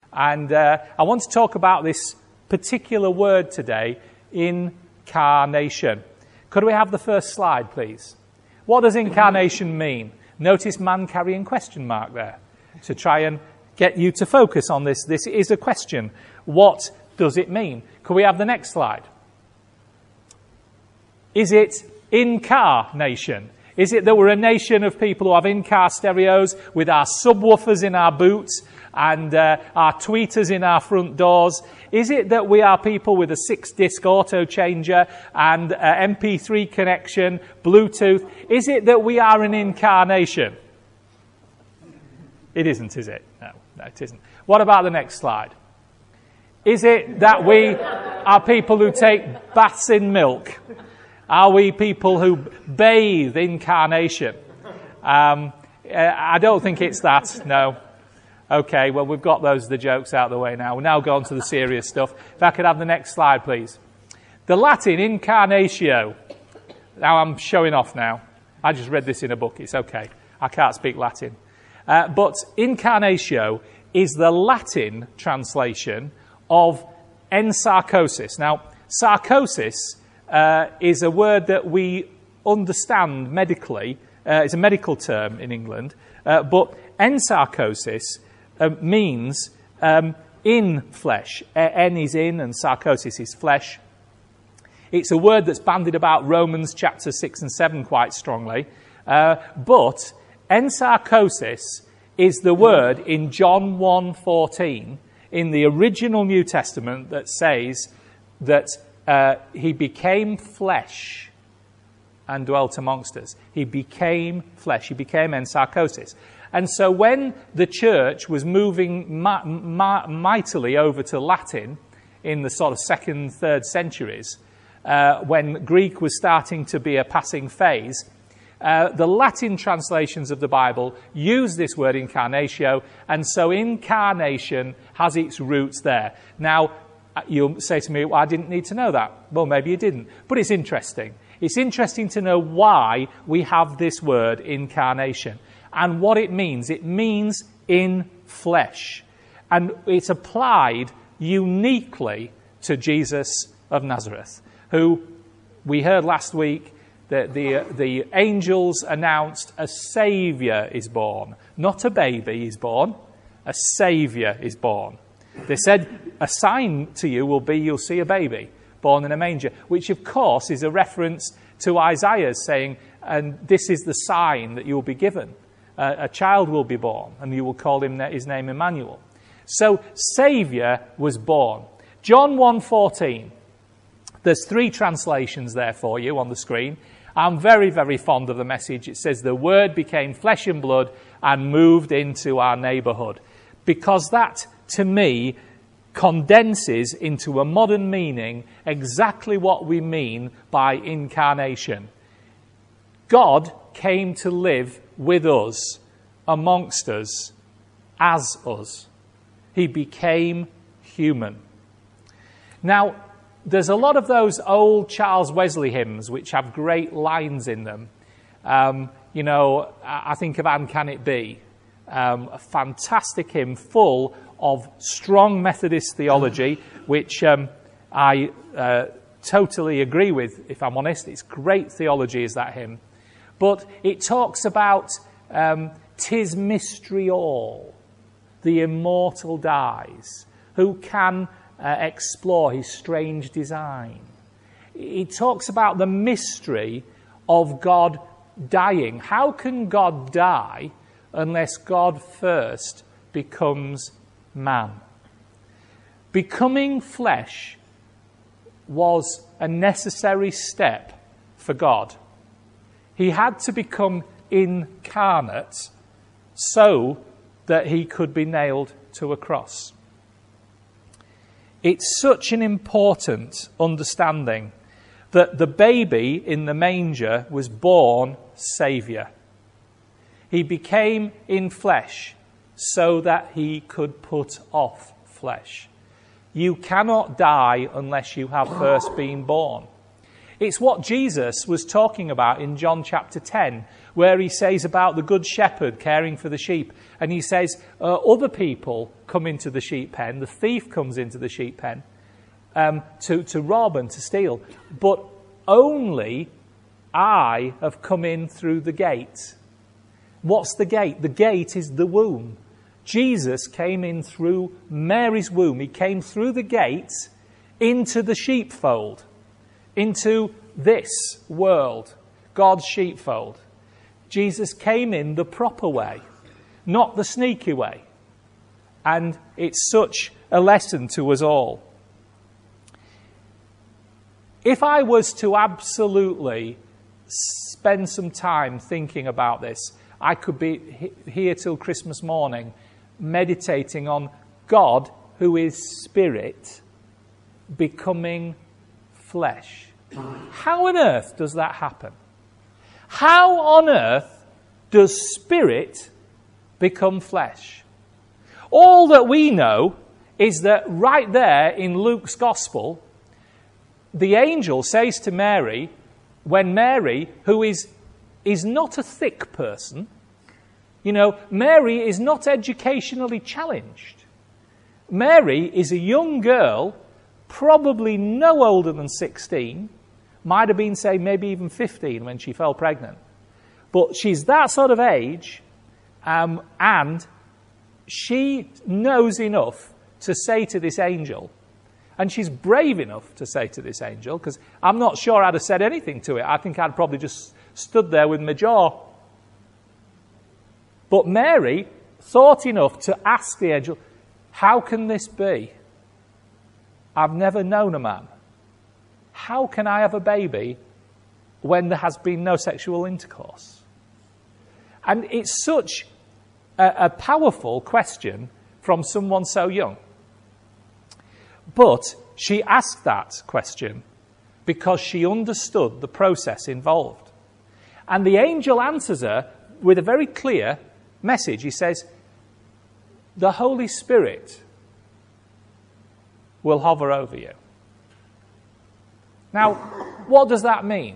And I want to talk about this particular word today, incarnation. Could we have the first slide, please? What does incarnation mean? Notice man carrying question mark there to try and get you to focus on this. This is a question. What does it mean? Could we have the next slide? Is it incarnation? Is it that we're a nation of people who have in-car stereos with our subwoofers in our boots and our tweeters in our front doors? Is it that we are people with a 6-disc auto changer and MP3 connection, Bluetooth? Is it that we are an incarnation? It isn't, is it? No, it isn't. What about the next slide? Is it that we are people who take baths in milk? Are we people who bathe incarnation? I don't think it's that, no. Okay, well, we've got the jokes out of the way now. We'll now go on to the serious stuff. If I could have the next slide, please. The Latin incarnatio. Now, I'm showing off now. I just read this in a book. It's okay. I can't speak Latin. But incarnatio is the Latin translation of ensarcosis. Now, sarcosis is a word that we understand medically. It's a medical term in England. But ensarcosis means in flesh. En is in and sarcosis is flesh. It's a word that's bandied about Romans chapter 6 and 7 quite strongly. But ensarcosis is the word in John 1:14 in the original New Testament that says that he became flesh and dwelt amongst us. He became flesh. He became ensarcosis. And so when the church was moving mightily over to Latin in the sort of 2nd, 3rd centuries, when Greek was starting to be a passing phase, the Latin translations of the Bible use this word incarnatio, and so incarnation has its roots there. Now, you'll say to me, well, I didn't need to know that. Well, maybe you didn't. But it's interesting. It's interesting to know why we have this word incarnation and what it means. It means in flesh. And it's applied uniquely to Jesus of Nazareth, who we heard last week that the angels announced a Saviour is born. Not a baby is born, a Saviour is born. They said, a sign to you will be you'll see a baby born in a manger, which of course is a reference to Isaiah saying, and this is the sign that you will be given. A child will be born, and you will call his name Emmanuel. So, Saviour was born. John 1:14. There's 3 translations there for you on the screen. I'm very, very fond of the message. It says, the Word became flesh and blood and moved into our neighbourhood. Because that, to me, condenses into a modern meaning exactly what we mean by incarnation. God came to live with us, amongst us, as us. He became human. Now, there's a lot of those old Charles Wesley hymns which have great lines in them. I think of And Can It Be? A fantastic hymn full of strong Methodist theology, which I totally agree with, if I'm honest. It's great theology, is that hymn. But it talks about "'Tis mystery all, the immortal dies, who can explore his strange design." It talks about the mystery of God dying. How can God die unless God first becomes man? Becoming flesh was a necessary step for God. He had to become incarnate so that he could be nailed to a cross. It's such an important understanding that the baby in the manger was born Saviour. He became in flesh so that he could put off flesh. You cannot die unless you have first been born. It's what Jesus was talking about in John chapter 10, where he says about the good shepherd caring for the sheep. And he says other people come into the sheep pen. The thief comes into the sheep pen to rob and to steal. But only I have come in through the gate. What's the gate? The gate is the womb. Jesus came in through Mary's womb. He came through the gate into the sheepfold, into this world, God's sheepfold. Jesus came in the proper way, not the sneaky way. And it's such a lesson to us all. If I was to absolutely spend some time thinking about this, I could be here till Christmas morning meditating on God, who is spirit, becoming flesh. How on earth does that happen? How on earth does spirit become flesh? All that we know is that right there in Luke's Gospel, the angel says to Mary, when Mary, who is not a thick person, Mary is not educationally challenged. Mary is a young girl, probably no older than 16, might have been, say, maybe even 15 when she fell pregnant. But she's that sort of age, and she knows enough to say to this angel, and she's brave enough to say to this angel, because I'm not sure I'd have said anything to it. I think I'd probably just stood there with my jaw. But Mary thought enough to ask the angel, how can this be? I've never known a man. How can I have a baby when there has been no sexual intercourse? And it's such a powerful question from someone so young. But she asked that question because she understood the process involved. And the angel answers her with a very clear message. He says, the Holy Spirit will hover over you. Now, what does that mean?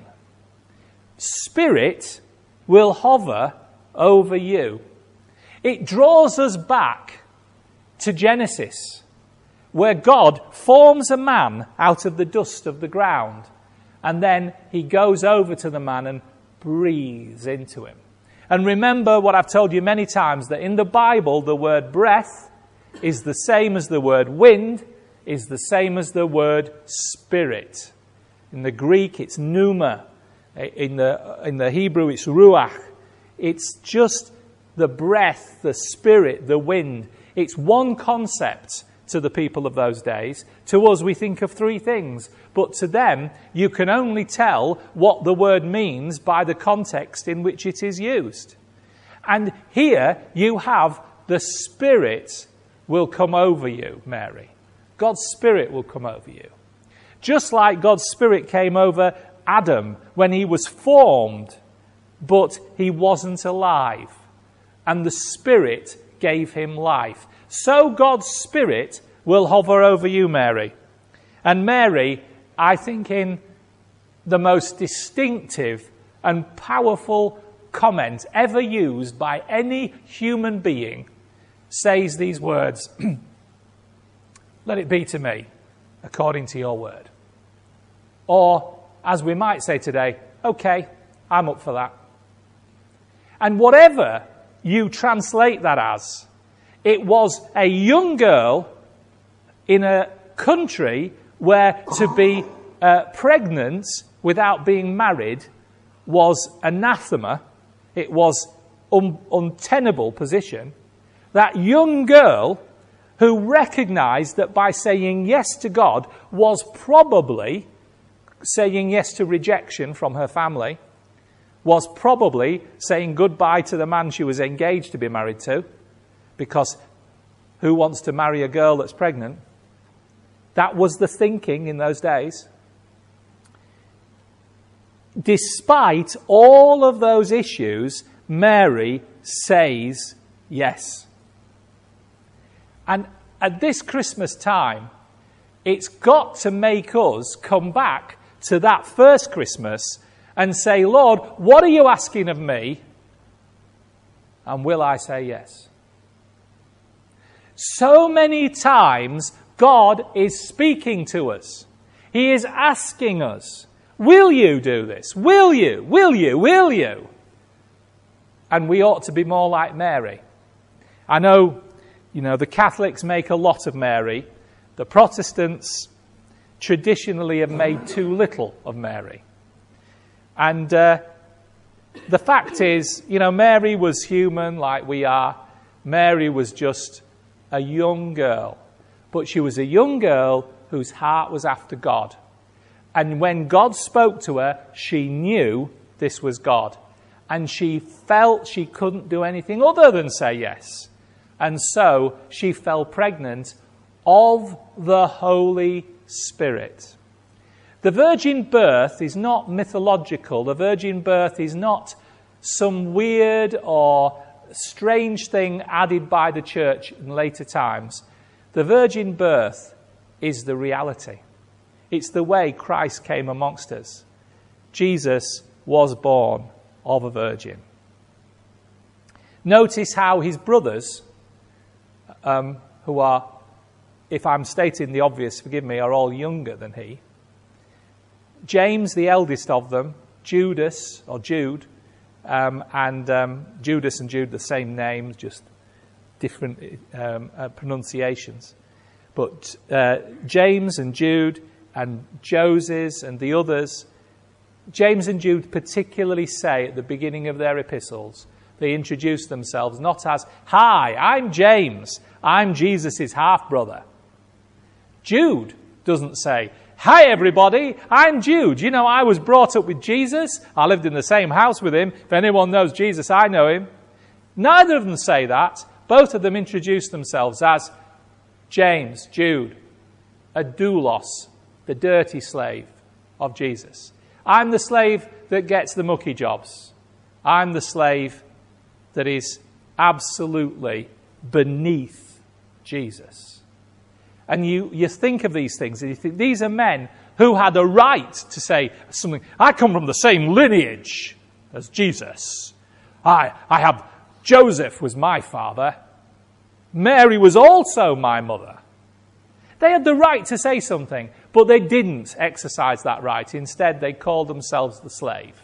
Spirit will hover over you. It draws us back to Genesis, where God forms a man out of the dust of the ground, and then he goes over to the man and breathes into him. And remember what I've told you many times, that in the Bible, the word breath is the same as the word wind, is the same as the word spirit. In the Greek, it's pneuma. In the Hebrew, it's ruach. It's just the breath, the spirit, the wind. It's one concept to the people of those days. To us, we think of three things. But to them, you can only tell what the word means by the context in which it is used. And here you have the Spirit will come over you, Mary. God's Spirit will come over you. Just like God's Spirit came over Adam when he was formed, but he wasn't alive. And the Spirit gave him life. So God's Spirit will hover over you, Mary. And Mary, I think in the most distinctive and powerful comment ever used by any human being, says these words, let it be to me according to your word. Or, as we might say today, okay, I'm up for that. And whatever you translate that as, it was a young girl in a country where to be pregnant without being married was anathema. It was untenable position. That young girl who recognized that by saying yes to God was probably saying yes to rejection from her family, was probably saying goodbye to the man she was engaged to be married to, because who wants to marry a girl that's pregnant? That was the thinking in those days. Despite all of those issues, Mary says yes. And at this Christmas time, it's got to make us come back to that first Christmas and say, Lord, what are you asking of me? And will I say yes? So many times God is speaking to us. He is asking us, will you do this? Will you? Will you? Will you? And we ought to be more like Mary. I know, the Catholics make a lot of Mary. The Protestants traditionally have made too little of Mary. And the fact is, Mary was human like we are. Mary was just a young girl. But she was a young girl whose heart was after God. And when God spoke to her, she knew this was God. And she felt she couldn't do anything other than say yes. And so she fell pregnant of the Holy Spirit. The virgin birth is not mythological. The virgin birth is not some weird or strange thing added by the church in later times. The virgin birth is the reality. It's the way Christ came amongst us. Jesus was born of a virgin. Notice how his brothers, who are, if I'm stating the obvious, forgive me, are all younger than he. James, the eldest of them, Judas, or Jude, and Judas and Jude, the same names, just different pronunciations. But James and Jude and Joses and the others, James and Jude particularly say at the beginning of their epistles, they introduce themselves not as, "Hi, I'm James, I'm Jesus' half-brother." Jude doesn't say, "Hi everybody, I'm Jude. I was brought up with Jesus. I lived in the same house with him. If anyone knows Jesus, I know him." Neither of them say that. Both of them introduce themselves as James, Jude, a doulos, the dirty slave of Jesus. I'm the slave that gets the mucky jobs. I'm the slave that is absolutely beneath Jesus. And you think of these things and you think these are men who had a right to say something. I come from the same lineage as Jesus. I have Joseph was my father. Mary was also my mother. They had the right to say something, but they didn't exercise that right. Instead, they called themselves the slave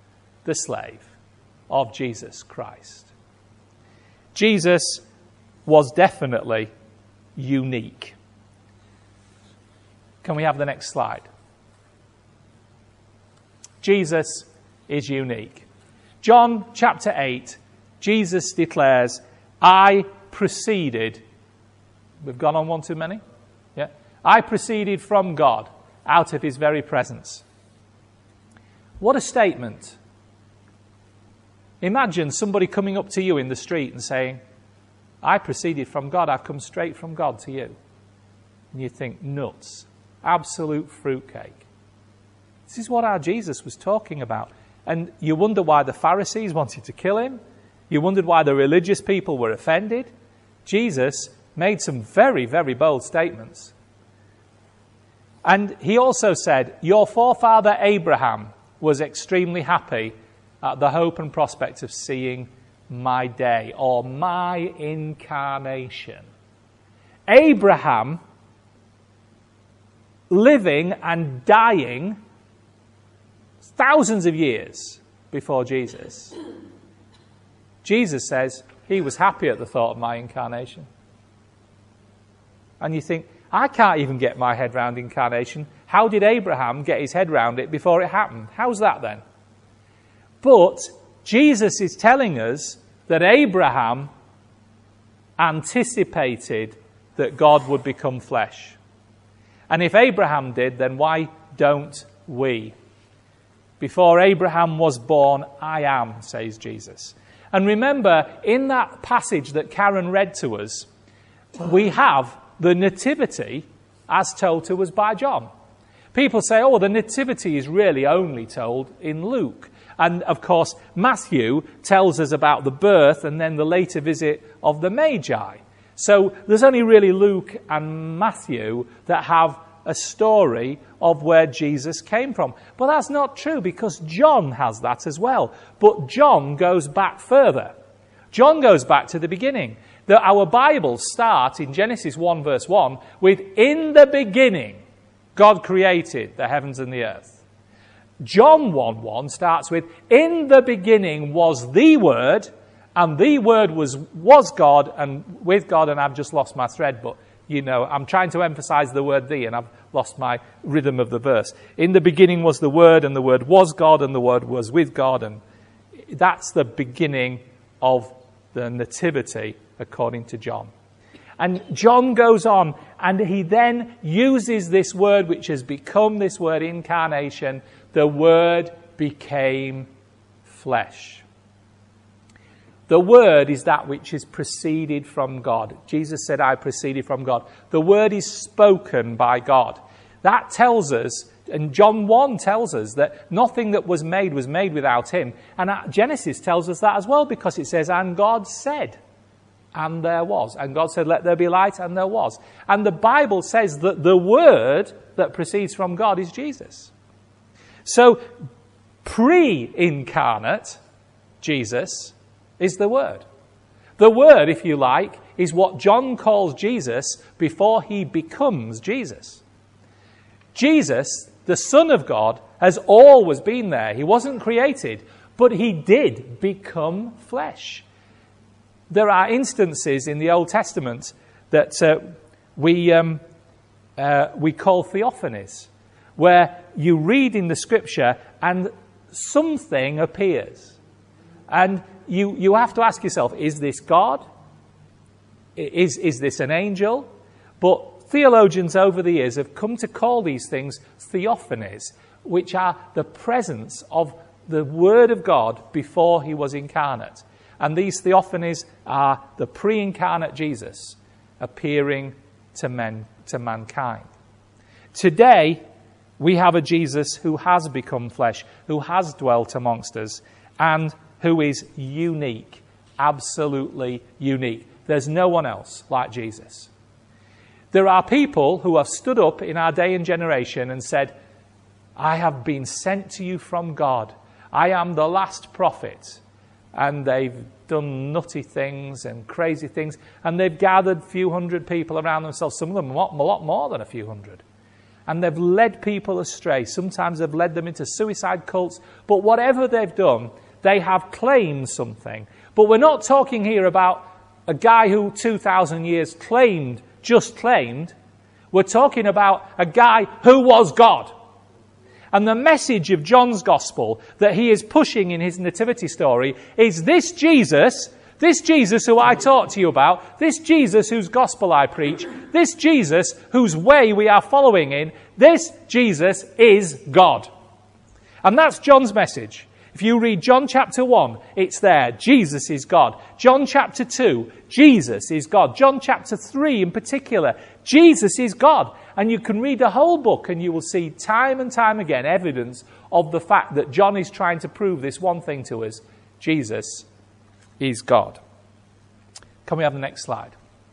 of Jesus Christ. Jesus was definitely unique. Can we have the next slide? Jesus is unique. John chapter 8, Jesus declares, I proceeded. We've gone on one too many? Yeah. I proceeded from God out of his very presence. What a statement. Imagine somebody coming up to you in the street and saying, I proceeded from God, I've come straight from God to you. And you think, nuts. Absolute fruitcake. This is what our Jesus was talking about. And you wonder why the Pharisees wanted to kill him. You wondered why the religious people were offended. Jesus made some very, very bold statements. And he also said, your forefather Abraham was extremely happy at the hope and prospect of seeing my day, or my incarnation. Abraham, living and dying thousands of years before Jesus. Jesus says he was happy at the thought of my incarnation. And you think, I can't even get my head round incarnation. How did Abraham get his head round it before it happened? How's that then? But Jesus is telling us that Abraham anticipated that God would become flesh. And if Abraham did, then why don't we? Before Abraham was born, I am, says Jesus. And remember, in that passage that Karen read to us, we have the nativity as told to us by John. People say, oh, the nativity is really only told in Luke. And, of course, Matthew tells us about the birth and then the later visit of the Magi. So there's only really Luke and Matthew that have a story of where Jesus came from. But that's not true, because John has that as well. But John goes back further. John goes back to the beginning. Our Bibles start in Genesis 1 verse 1 with, "In the beginning, God created the heavens and the earth." John 1:1 starts with, "In the beginning was the Word, and the Word was God, and with God," and I've just lost my thread, but I'm trying to emphasize the word "the," and I've lost my rhythm of the verse. "In the beginning was the Word, and the Word was God, and the Word was with God," and that's the beginning of the nativity, according to John. And John goes on, and he then uses this word which has become this word incarnation. The Word became flesh. The Word is that which is proceeded from God. Jesus said, "I proceeded from God." The Word is spoken by God. That tells us, and John 1 tells us, that nothing that was made without him. And Genesis tells us that as well, because it says, "And God said, and there was." And God said, "Let there be light," and there was. And the Bible says that the Word that proceeds from God is Jesus. So, pre-incarnate Jesus is the Word. The Word, if you like, is what John calls Jesus before he becomes Jesus. Jesus, the Son of God, has always been there. He wasn't created, but he did become flesh. There are instances in the Old Testament that we call theophanies, where you read in the Scripture and something appears. And you have to ask yourself, is this God? Is this an angel? But theologians over the years have come to call these things theophanies, which are the presence of the Word of God before he was incarnate. And these theophanies are the pre-incarnate Jesus appearing to mankind. Today, we have a Jesus who has become flesh, who has dwelt amongst us, and who is unique, absolutely unique. There's no one else like Jesus. There are people who have stood up in our day and generation and said, "I have been sent to you from God. I am the last prophet." And they've done nutty things and crazy things, and they've gathered a few hundred people around themselves, some of them a lot more than a few hundred. And they've led people astray. Sometimes they've led them into suicide cults. But whatever they've done, they have claimed something. But we're not talking here about a guy who 2,000 years just claimed. We're talking about a guy who was God. And the message of John's gospel that he is pushing in his nativity story is this Jesus who I talk to you about, this Jesus whose gospel I preach, this Jesus whose way we are following in, this Jesus is God. And that's John's message. If you read John chapter 1, it's there. Jesus is God. John chapter 2, Jesus is God. John chapter 3 in particular, Jesus is God. And you can read the whole book and you will see time and time again evidence of the fact that John is trying to prove this one thing to us. Jesus is God. Can we have the next slide?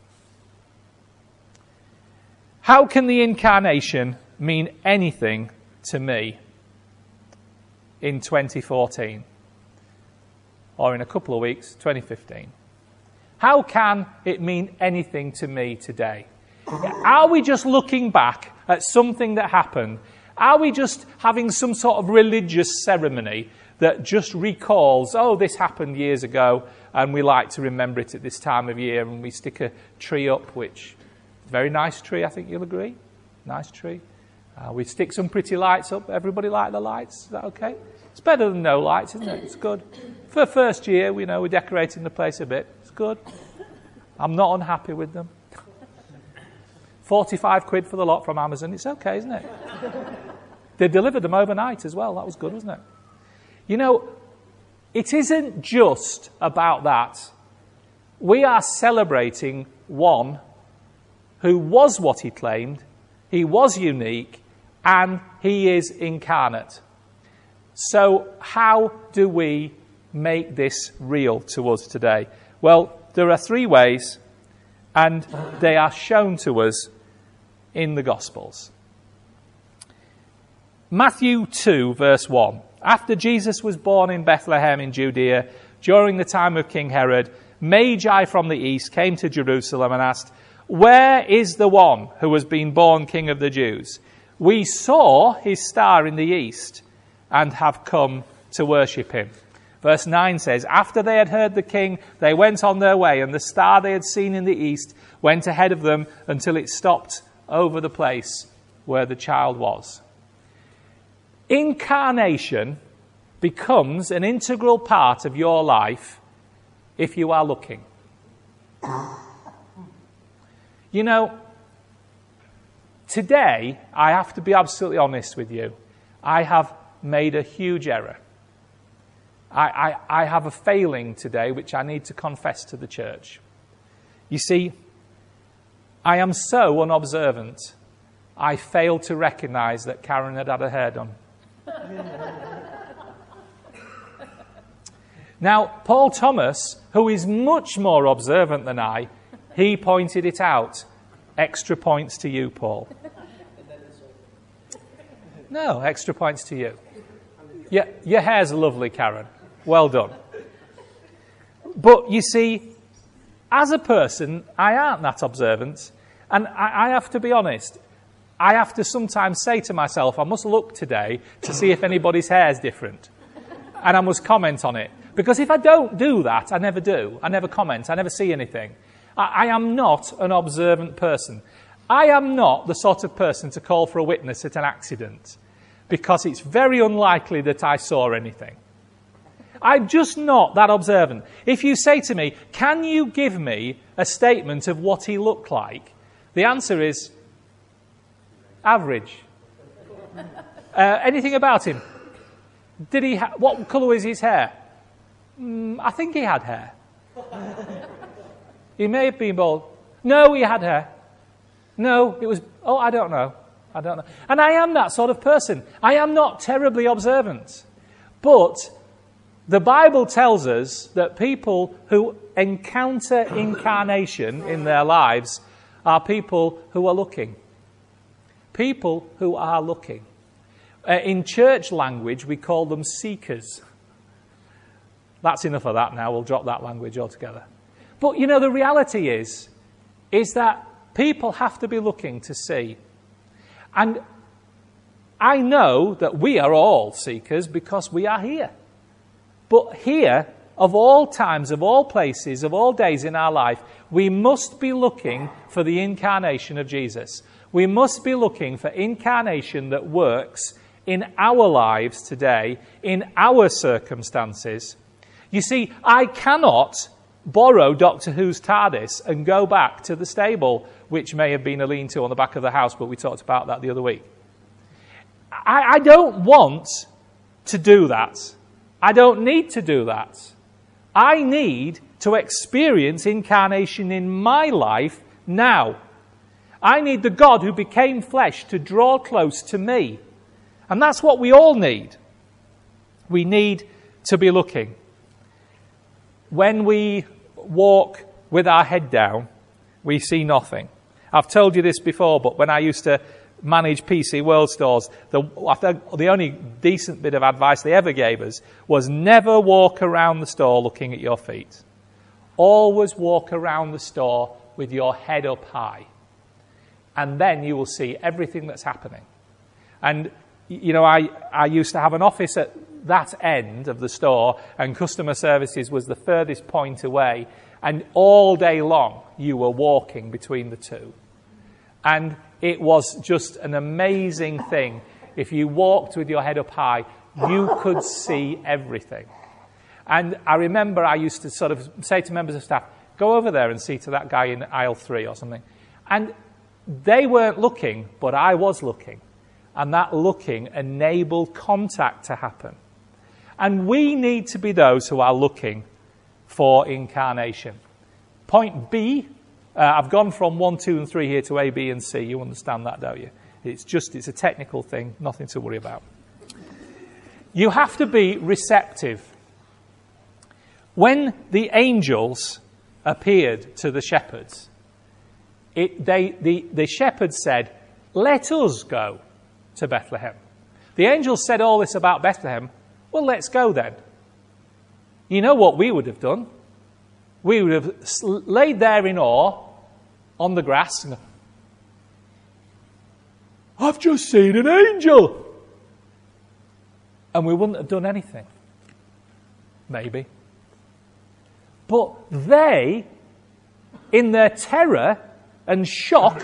How can the incarnation mean anything to me in 2014? Or in a couple of weeks, 2015? How can it mean anything to me today? Are we just looking back at something that happened? Are we just having some sort of religious ceremony that just recalls, oh, this happened years ago, and we like to remember it at this time of year, and we stick a tree up, which is a very nice tree, I think you'll agree. Nice tree. We stick some pretty lights up. Everybody like the lights? Is that okay? It's better than no lights, isn't it? It's good. For first year, we're decorating the place a bit. It's good. I'm not unhappy with them. 45 quid for the lot from Amazon. It's okay, isn't it? They delivered them overnight as well. That was good, wasn't it? It isn't just about that. We are celebrating one who was what he claimed. He was unique, and he is incarnate. So how do we make this real to us today? Well, there are three ways, and they are shown to us in the Gospels. Matthew 2, verse 1. After Jesus was born in Bethlehem in Judea, during the time of King Herod, Magi from the east came to Jerusalem and asked, "Where is the one who has been born King of the Jews? We saw his star in the east and have come to worship him." Verse 9 says, "After they had heard the king, they went on their way, and the star they had seen in the east went ahead of them until it stopped over the place where the child was." Incarnation becomes an integral part of your life if you are looking. You know, today, I have to be absolutely honest with you. I have made a huge error. I have a failing today which I need to confess to the church. You see, I am so unobservant, I failed to recognise that Karen had her hair done. Now, Paul Thomas, who is much more observant than I, he pointed it out. Extra points to you, Paul. No, extra points to you. Yeah, your hair's lovely, Karen. Well done. But you see, as a person, I aren't that observant. And I have to be honest. I have to sometimes say to myself, I must look today to see if anybody's hair is different. And I must comment on it. Because if I don't do that, I never do. I never comment. I never see anything. I am not an observant person. I am not the sort of person to call for a witness at an accident. Because it's very unlikely that I saw anything. I'm just not that observant. If you say to me, can you give me a statement of what he looked like? The answer is average. Anything about him? Did he? What colour was his hair? I think he had hair. He may have been bald. No, he had hair. No, it was... Oh, I don't know. And I am that sort of person. I am not terribly observant. But the Bible tells us that people who encounter incarnation in their lives are people who are looking. People who are looking. In church language, we call them seekers. That's enough of that now. We'll drop that language altogether. But, you know, the reality is that people have to be looking to see. And I know that we are all seekers because we are here. But here, of all times, of all places, of all days in our life, we must be looking for the incarnation of Jesus. We must be looking for incarnation that works in our lives today, in our circumstances. You see, I cannot borrow Doctor Who's TARDIS and go back to the stable, which may have been a lean-to on the back of the house, but we talked about that the other week. I don't want to do that. I don't need to do that. I need to experience incarnation in my life now. I need the God who became flesh to draw close to me. And that's what we all need. We need to be looking. When we walk with our head down, we see nothing. I've told you this before, but when I used to manage PC World stores, the only decent bit of advice they ever gave us was never walk around the store looking at your feet. Always walk around the store with your head up high. And then you will see everything that's happening. And, you know, I used to have an office at that end of the store, and customer services was the furthest point away. And all day long, you were walking between the two. And it was just an amazing thing. If you walked with your head up high, you could see everything. And I remember I used to sort of say to members of staff, go over there and see to that guy in aisle 3 or something. And they weren't looking, but I was looking. And that looking enabled contact to happen. And we need to be those who are looking for incarnation. Point B, I've gone from 1, 2, and 3 here to A, B, and C. You understand that, don't you? It's a technical thing, nothing to worry about. You have to be receptive. When the angels appeared to the shepherds, the shepherds said, let us go to Bethlehem. The angel said all this about Bethlehem. Well, let's go then. You know what we would have done? We would have laid there in awe on the grass and I've just seen an angel. And we wouldn't have done anything. Maybe. But they, in their terror and shock,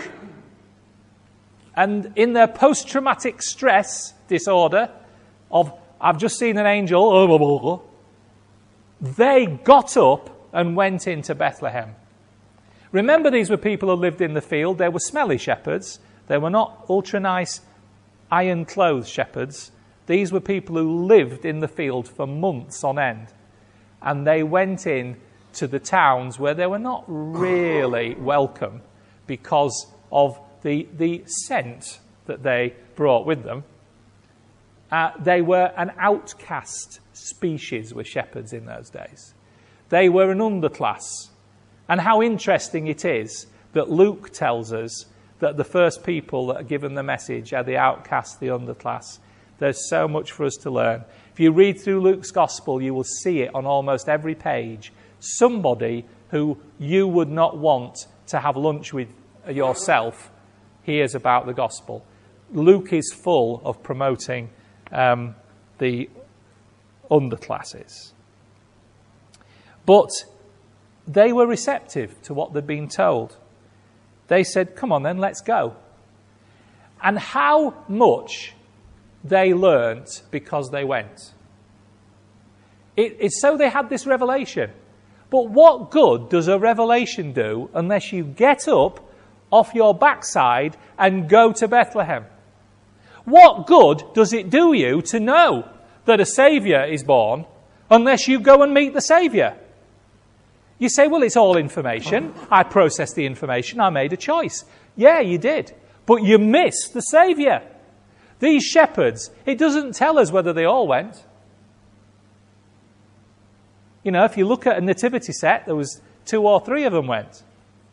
and in their post-traumatic stress disorder of, I've just seen an angel, they got up and went into Bethlehem. Remember, these were people who lived in the field. They were smelly shepherds. They were not ultra-nice, iron-clothed shepherds. These were people who lived in the field for months on end. And they went in to the towns where they were not really welcome because of the scent that they brought with them. They were an outcast species, were shepherds in those days. They were an underclass. And how interesting it is that Luke tells us that the first people that are given the message are the outcasts, the underclass. There's so much for us to learn. If you read through Luke's gospel, you will see it on almost every page. Somebody who you would not want to have lunch with yourself hears about the gospel. Luke is full of promoting the underclasses. But they were receptive to what they'd been told. They said, come on then, let's go. And how much they learnt because they went. It's so they had this revelation. But what good does a revelation do unless you get up off your backside and go to Bethlehem? What good does it do you to know that a Saviour is born unless you go and meet the Saviour? You say, well, it's all information. I processed the information. I made a choice. Yeah, you did. But you missed the Saviour. These shepherds, it doesn't tell us whether they all went. You know, if you look at a nativity set, there was 2 or 3 of them went.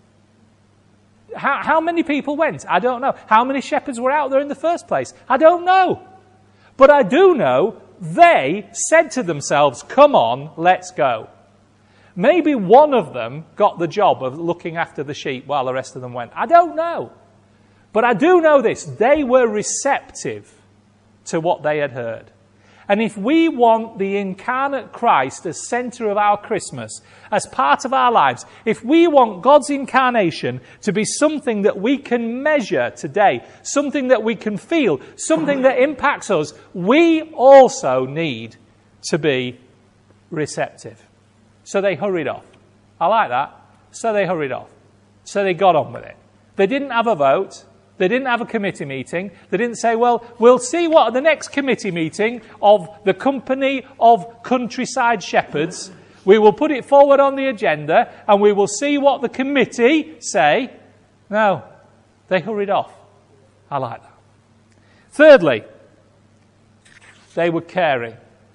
How many people went? I don't know. How many shepherds were out there in the first place? I don't know. But I do know they said to themselves, come on, let's go. Maybe one of them got the job of looking after the sheep while the rest of them went. I don't know. But I do know this. They were receptive to what they had heard. And if we want the incarnate Christ as centre of our Christmas, as part of our lives, if we want God's incarnation to be something that we can measure today, something that we can feel, something that impacts us, we also need to be receptive. So they hurried off. I like that. So they hurried off. So they got on with it. They didn't have a vote. They didn't have a committee meeting. They didn't say, well, we'll see what at the next committee meeting of the Company of Countryside Shepherds, we will put it forward on the agenda and we will see what the committee say. No, they hurried off. I like that. Thirdly, they were caring.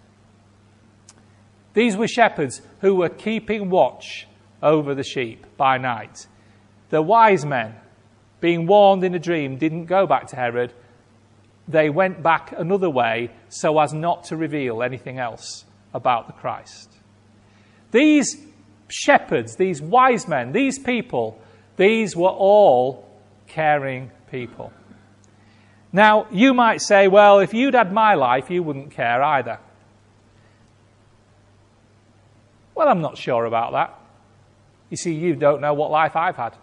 These were shepherds who were keeping watch over the sheep by night. The wise men, being warned in a dream, didn't go back to Herod. They went back another way so as not to reveal anything else about the Christ. These shepherds, these wise men, these people, these were all caring people. Now, you might say, well, if you'd had my life, you wouldn't care either. Well, I'm not sure about that. You see, you don't know what life I've had.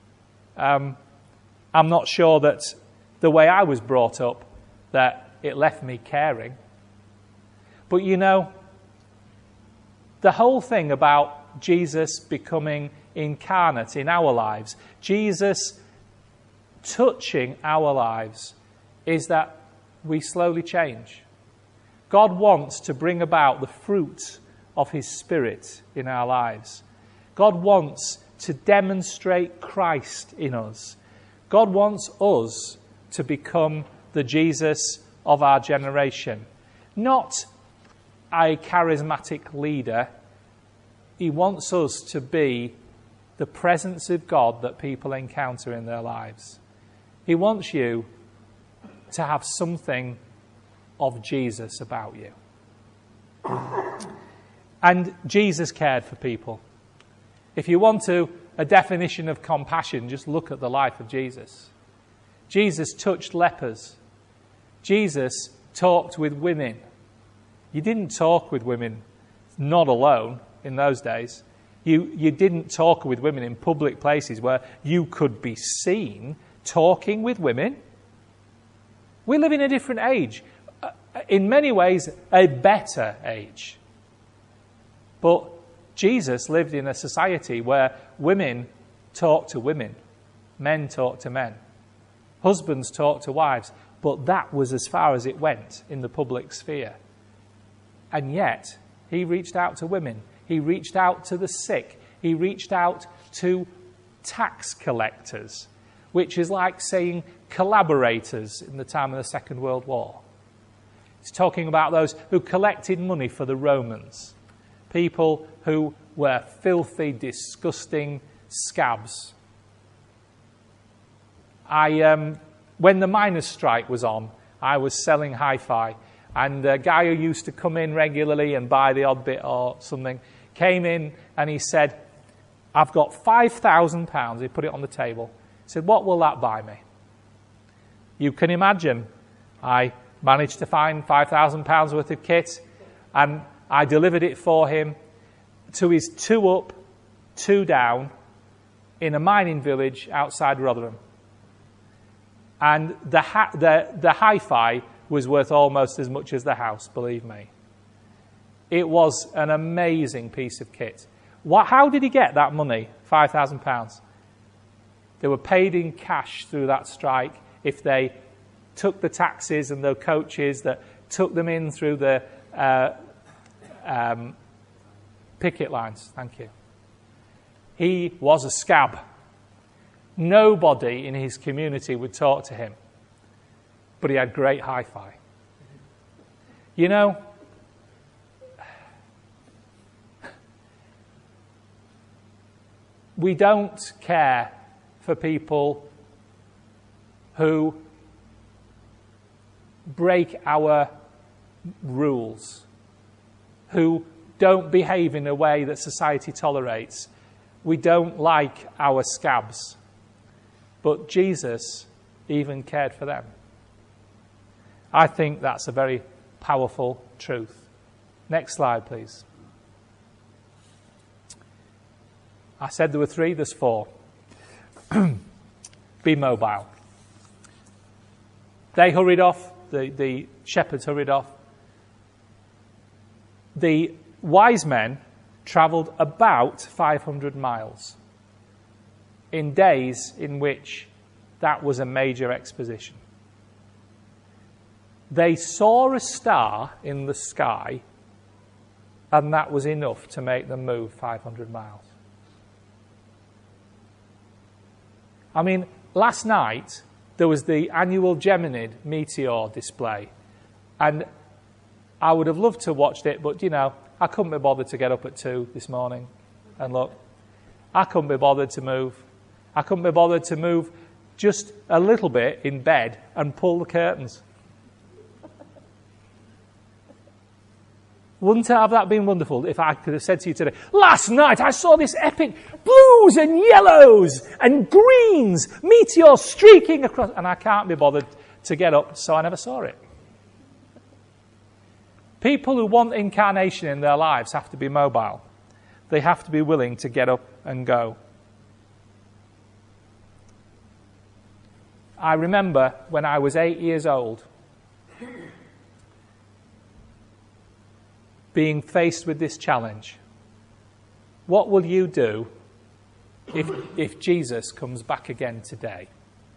I'm not sure that the way I was brought up, that it left me caring. But you know, the whole thing about Jesus becoming incarnate in our lives, Jesus touching our lives, is that we slowly change. God wants to bring about the fruit of his Spirit in our lives. God wants to demonstrate Christ in us. God wants us to become the Jesus of our generation. Not a charismatic leader. He wants us to be the presence of God that people encounter in their lives. He wants you to have something of Jesus about you. And Jesus cared for people. If you want a definition of compassion, just look at the life of Jesus. Jesus touched lepers. Jesus talked with women. You didn't talk with women not alone in those days. You didn't talk with women in public places where you could be seen talking with women. We live in a different age. In many ways, a better age. But Jesus lived in a society where women talk to women, men talk to men, husbands talk to wives, but that was as far as it went in the public sphere. And yet, he reached out to women. He reached out to the sick. He reached out to tax collectors, which is like saying collaborators in the time of the Second World War. He's talking about those who collected money for the Romans, people who were filthy, disgusting scabs. When the miners' strike was on, I was selling hi-fi, and a guy who used to come in regularly and buy the odd bit or something came in and he said, I've got £5,000. He put it on the table. He said, what will that buy me? You can imagine, I managed to find £5,000 worth of kit, and I delivered it for him to his 2 up, 2 down in a mining village outside Rotherham. And the hi-fi was worth almost as much as the house, believe me. It was an amazing piece of kit. How did he get that money, £5,000? They were paid in cash through that strike if they took the taxis and the coaches that took them in through the picket lines. Thank you. He was a scab. Nobody in his community would talk to him, but he had great hi-fi. You know, we don't care for people who break our rules, who don't behave in a way that society tolerates. We don't like our scabs. But Jesus even cared for them. I think that's a very powerful truth. Next slide, please. I said there were 3, there's 4. Be mobile. They hurried off, the shepherds hurried off. The wise men travelled about 500 miles in days in which that was a major exposition. They saw a star in the sky, and that was enough to make them move 500 miles. I mean, last night there was the annual Geminid meteor display, and I would have loved to have watched it, but, you know, I couldn't be bothered to get up at 2 this morning and look. I couldn't be bothered to move. I couldn't be bothered to move just a little bit in bed and pull the curtains. Wouldn't have that been wonderful if I could have said to you today, last night I saw this epic blues and yellows and greens, meteors streaking across, and I can't be bothered to get up, so I never saw it. People who want incarnation in their lives have to be mobile. They have to be willing to get up and go. I remember when I was 8 years old, being faced with this challenge. What will you do if Jesus comes back again today?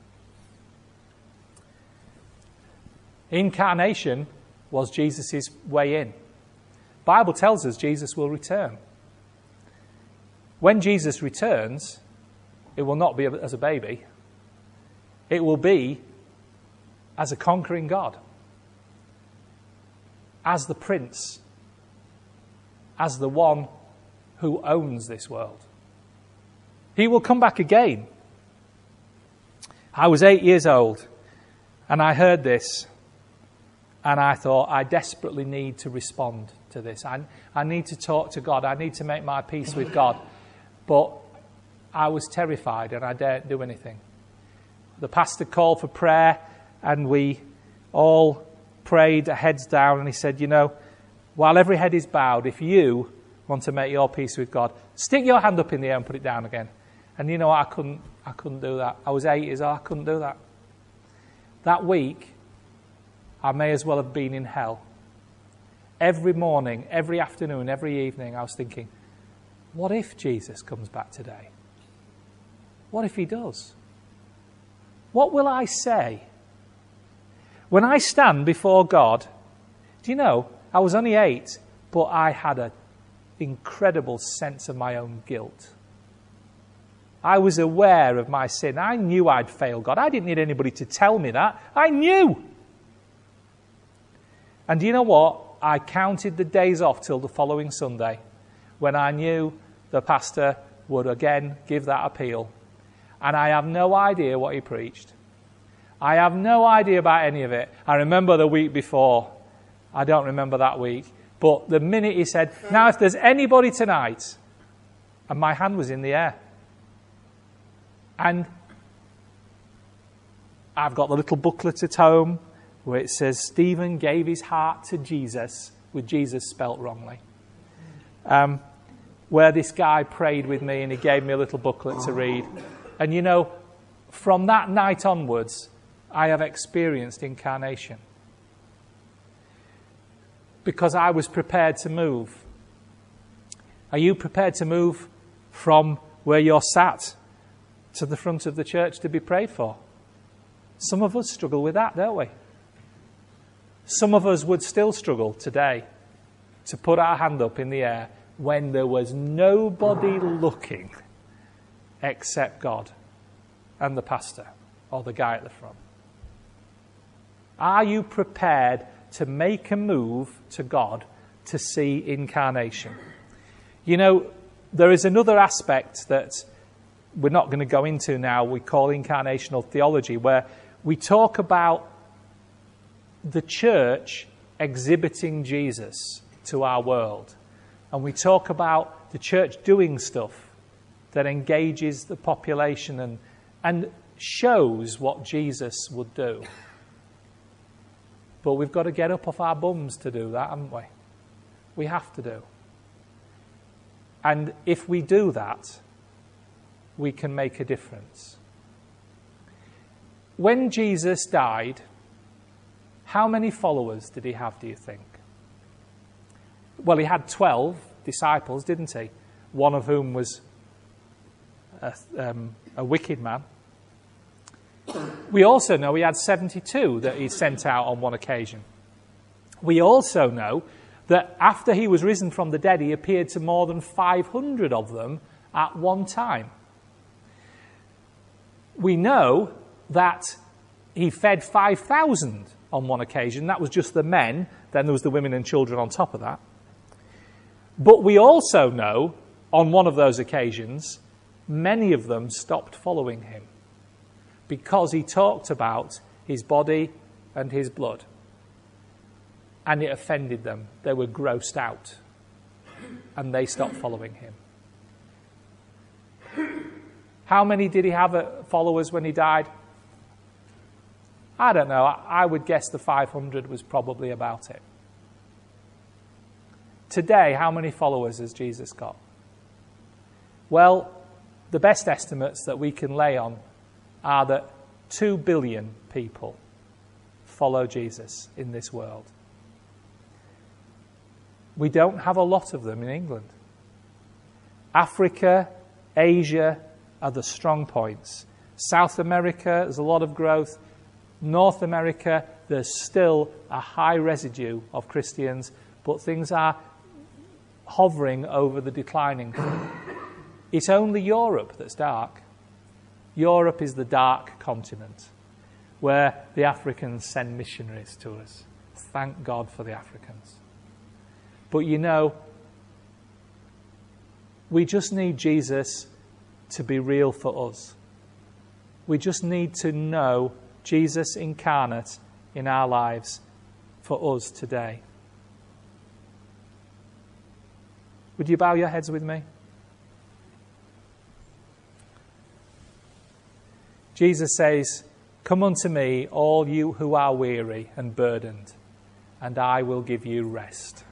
Incarnation was Jesus' way in. The Bible tells us Jesus will return. When Jesus returns, it will not be as a baby. It will be as a conquering God, as the Prince, as the one who owns this world. He will come back again. I was 8 years old, and I heard this. And I thought, I desperately need to respond to this. I need to talk to God. I need to make my peace with God. But I was terrified and I daren't do anything. The pastor called for prayer and we all prayed, heads down, and he said, while every head is bowed, if you want to make your peace with God, stick your hand up in the air and put it down again. And you know what? I couldn't do that. I was 8 years old. I couldn't do that. That week, I may as well have been in hell. Every morning, every afternoon, every evening, I was thinking, what if Jesus comes back today? What if he does? What will I say? When I stand before God, do you know, I was only 8, but I had an incredible sense of my own guilt. I was aware of my sin. I knew I'd failed God. I didn't need anybody to tell me that. I knew. And do you know what? I counted the days off till the following Sunday when I knew the pastor would again give that appeal. And I have no idea what he preached. I have no idea about any of it. I remember the week before. I don't remember that week. But the minute he said, now if there's anybody tonight, and my hand was in the air. And I've got the little booklet at home where it says Stephen gave his heart to Jesus, with Jesus spelt wrongly. Where this guy prayed with me and he gave me a little booklet to read. And from that night onwards, I have experienced incarnation. Because I was prepared to move. Are you prepared to move from where you're sat to the front of the church to be prayed for? Some of us struggle with that, don't we? Some of us would still struggle today to put our hand up in the air when there was nobody looking except God and the pastor or the guy at the front. Are you prepared to make a move to God to see incarnation? There is another aspect that we're not going to go into now, we call incarnational theology, where we talk about the church exhibiting Jesus to our world. And we talk about the church doing stuff that engages the population and shows what Jesus would do. But we've got to get up off our bums to do that, haven't we? We have to do. And if we do that, we can make a difference. When Jesus died, how many followers did he have, do you think? Well, he had 12 disciples, didn't he? One of whom was a wicked man. We also know he had 72 that he sent out on one occasion. We also know that after he was risen from the dead, he appeared to more than 500 of them at one time. We know that he fed 5,000 on one occasion. That was just the men. Then there was the women and children on top of that. But we also know, on one of those occasions, many of them stopped following him because he talked about his body and his blood. And it offended them. They were grossed out. And they stopped following him. How many did he have followers when he died? I don't know. I would guess the 500 was probably about it. Today, how many followers has Jesus got? Well, the best estimates that we can lay on are that 2 billion people follow Jesus in this world. We don't have a lot of them in England. Africa, Asia are the strong points. South America, there's a lot of growth. North America, there's still a high residue of Christians, but things are hovering over the declining thing. It's only Europe that's dark. Europe is the dark continent where the Africans send missionaries to us. Thank God for the Africans. But we just need Jesus to be real for us. We just need to know Jesus incarnate in our lives for us today. Would you bow your heads with me? Jesus says, "Come unto me, all you who are weary and burdened, and I will give you rest."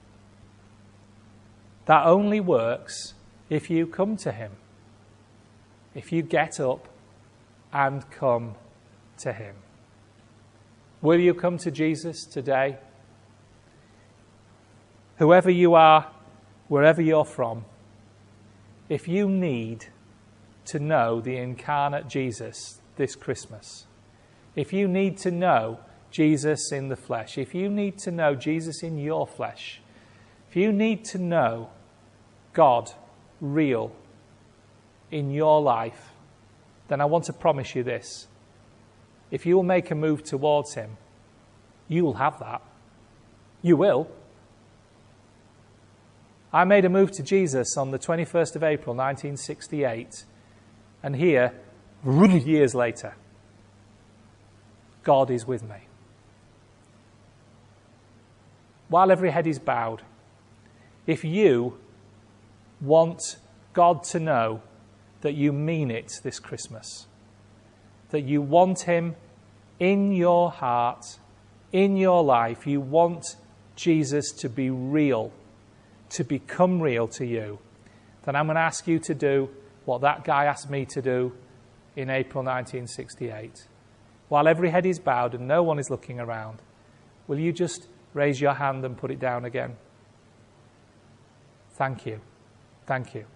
That only works if you come to him. If you get up and come to him. Will you come to Jesus today? Whoever you are, wherever you're from, if you need to know the incarnate Jesus this Christmas, if you need to know Jesus in the flesh, if you need to know Jesus in your flesh, if you need to know God real in your life, then I want to promise you this. If you will make a move towards him, you will have that. You will. I made a move to Jesus on the 21st of April 1968, and here, years later, God is with me. While every head is bowed, if you want God to know that you mean it this Christmas, that you want him in your heart, in your life, you want Jesus to be real, to become real to you, then I'm going to ask you to do what that guy asked me to do in April 1968. While every head is bowed and no one is looking around, will you just raise your hand and put it down again? Thank you. Thank you.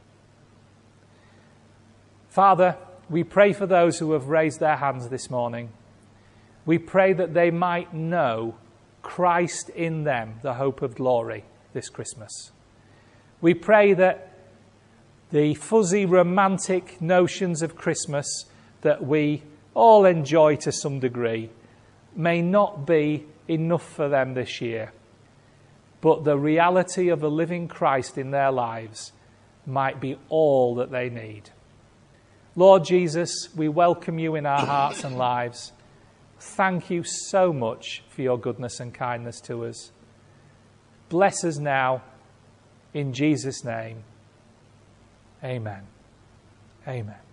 Father, we pray for those who have raised their hands this morning. We pray that they might know Christ in them, the hope of glory, this Christmas. We pray that the fuzzy, romantic notions of Christmas that we all enjoy to some degree may not be enough for them this year, but the reality of a living Christ in their lives might be all that they need. Lord Jesus, we welcome you in our hearts and lives. Thank you so much for your goodness and kindness to us. Bless us now, in Jesus' name. Amen. Amen.